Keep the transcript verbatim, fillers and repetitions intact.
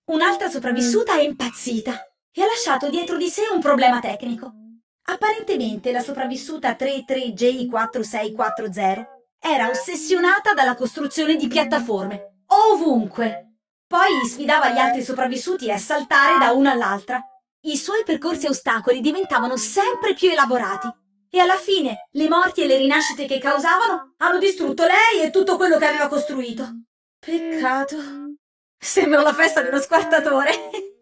Un'altra sopravvissuta è impazzita e ha lasciato dietro di sé un problema tecnico. Apparentemente la sopravvissuta tre tre J quattro sei quattro zero era ossessionata dalla costruzione di piattaforme, ovunque. Poi sfidava gli altri sopravvissuti a saltare da una all'altra. I suoi percorsi a ostacoli diventavano sempre più elaborati e alla fine le morti e le rinascite che causavano hanno distrutto lei e tutto quello che aveva costruito. Peccato. Sembra la festa di uno squartatore.